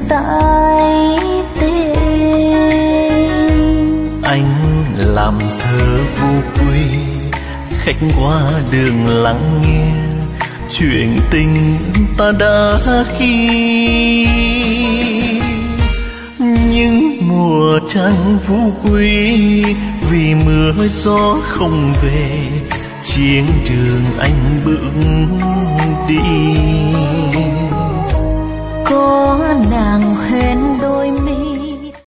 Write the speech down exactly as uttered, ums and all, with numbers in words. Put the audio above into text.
tại tên. Anh làm thơ vô quy, khách qua đường lắng nghe chuyện tình ta đã ghi. Những mùa trăng phú quý vì mưa gió không về, chiến trường anh bước đi. Có nàng hoen đôi mi